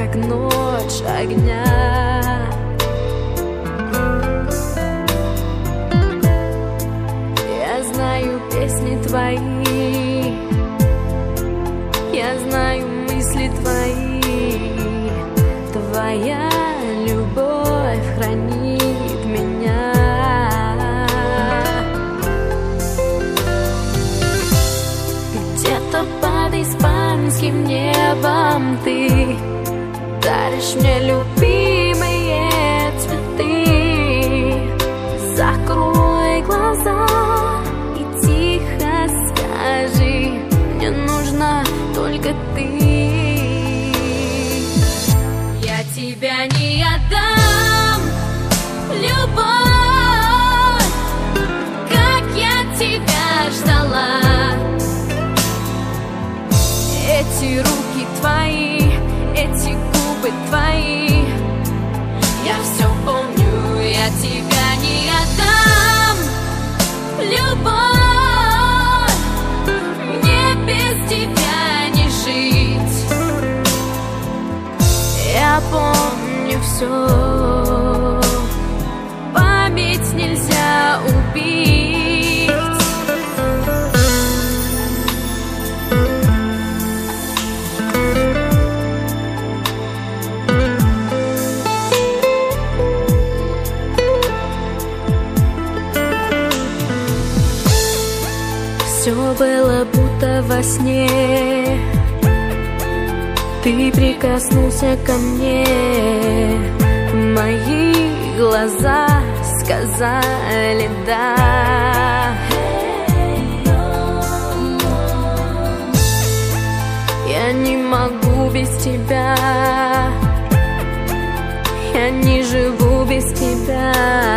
как ночь огня. Я знаю песни твои, я знаю мысли твои. Твоя любовь хранит меня. Где-то под испанским небом ты даришь мне любимые цветы. Закрой глаза и тихо скажи: мне нужна только ты. Я тебя не отдам, любовь, как я тебя ждала. Эти руки твои, эти губы твои, я все помню. Я тебя не отдам, любовь, мне без тебя не жить. Я помню все, память нельзя убить. Все было будто во сне, ты прикоснулся ко мне, мои глаза сказали да. Я не могу без тебя, я не живу без тебя.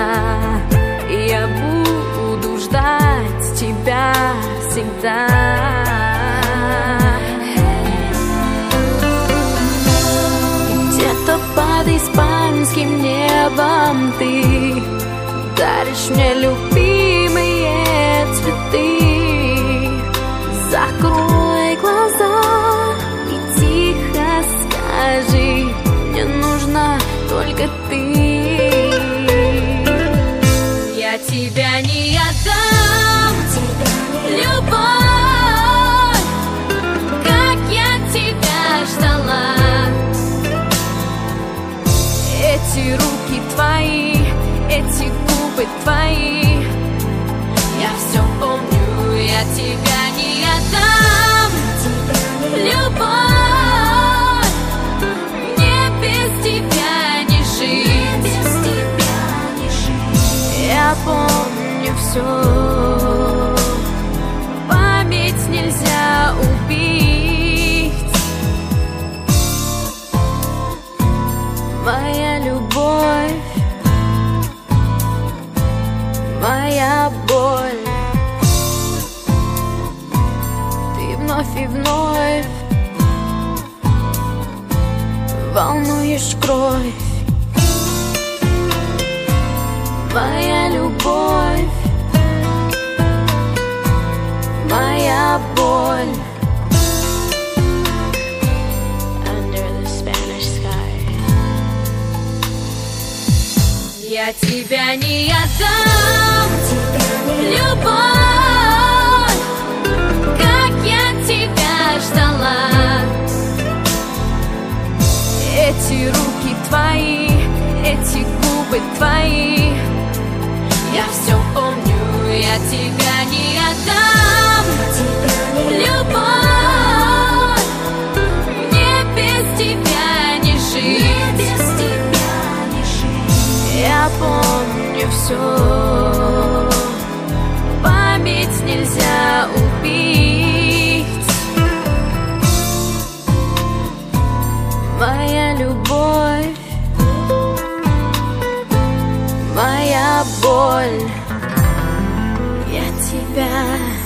Я буду ждать тебя всегда. Где-то под испанским небом ты даришь мне любимые цветы. Закрой глаза и тихо скажи: мне нужна только ты. Я тебя не отдам, любовь, как я тебя ждала. Эти руки твои, эти губы твои, я все помню. Я тебя не отдам, любовь, мне без тебя не жить. Я помню все, память нельзя убить. Моя любовь, моя боль, ты вновь и вновь волнуешь кровь. Моя любовь, моя боль. Under the Spanish sky. Я тебя не отдам, любовь, как я тебя ждала. Эти руки твои, эти губы твои, я все помню. Я тебя не отдам, любовь, мне без тебя не жить. Я помню все, память нельзя убить. Моя любовь, моя боль, я тебя